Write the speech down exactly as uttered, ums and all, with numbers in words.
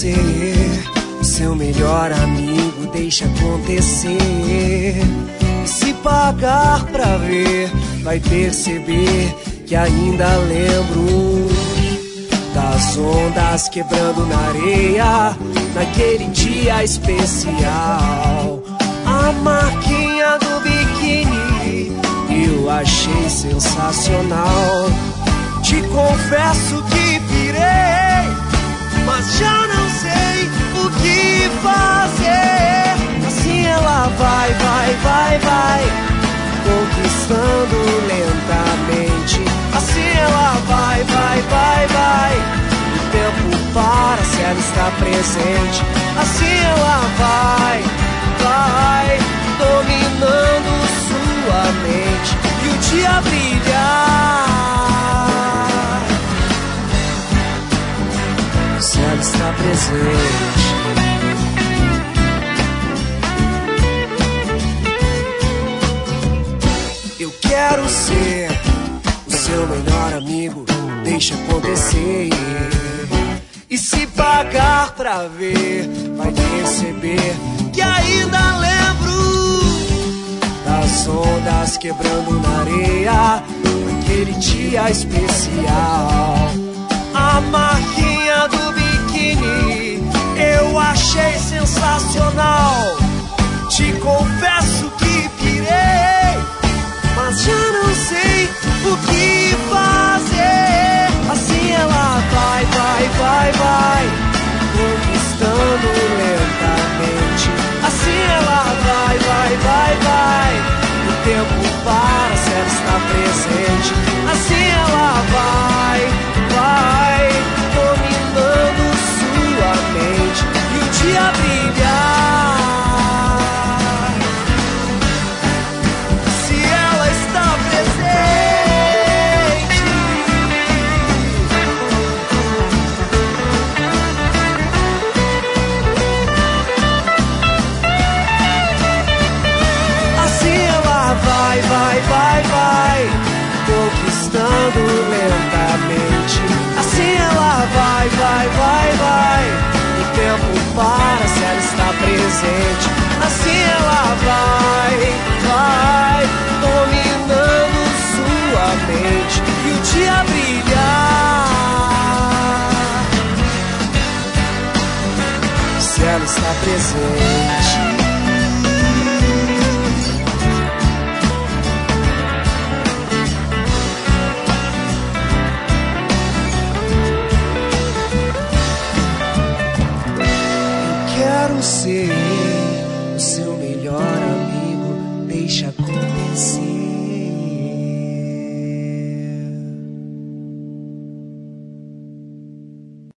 ser o seu melhor amigo, deixa acontecer. E se pagar pra ver, vai perceber que ainda lembro das ondas quebrando na areia, naquele dia especial. A marquinha do biquíni eu achei sensacional. Te confesso que pirei, mas já não sei o que fazer. Assim ela vai, vai, vai, vai, conquistando lentamente. Assim ela vai, vai, vai, vai, o tempo para se ela está presente. Assim ela vai, vai, dominando sua mente e o dia brilhar. Se ela está presente. Eu quero ser o seu melhor amigo, deixa acontecer. E se pagar pra ver, vai perceber que ainda lembro das ondas quebrando na areia, naquele dia especial. A marquinha do biquíni eu achei sensacional. Te confesso que pirei, mas já não sei o que fazer. Assim ela vai, vai, vai, vai, conquistando lentamente. Assim ela vai, vai, vai, vai, o tempo para se ela está presente. Assim ela vai, vai, dominando sua mente e o dia brilhar. Se ela está presente. Assim ela vai, vai, vai, vai, conquistando lentamente. Assim ela vai, vai, vai, vai, o tempo para se ela está presente. Assim ela vai, vai, dominando sua mente e o dia brilhar. Se ela está presente. Quero ser o seu